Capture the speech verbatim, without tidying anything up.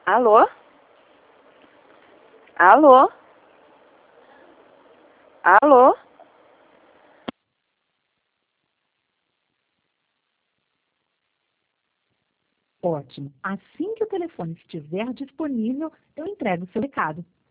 Alô? Alô? Alô? Ótimo. Assim que o telefone estiver disponível, eu entrego o seu recado.